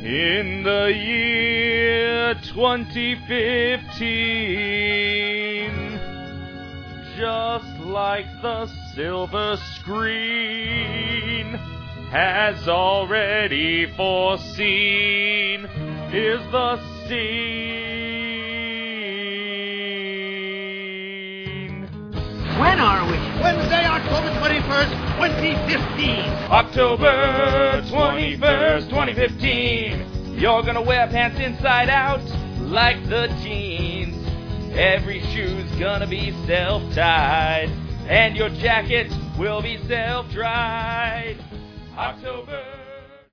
In the year 2015, just like the silver screen has already foreseen, is the scene. When are we? Wednesday, October 21st, 2015. October 21st, 2015. You're gonna wear pants inside out like the teens. Every shoe's gonna be self-tied, and your jacket will be self-dried. October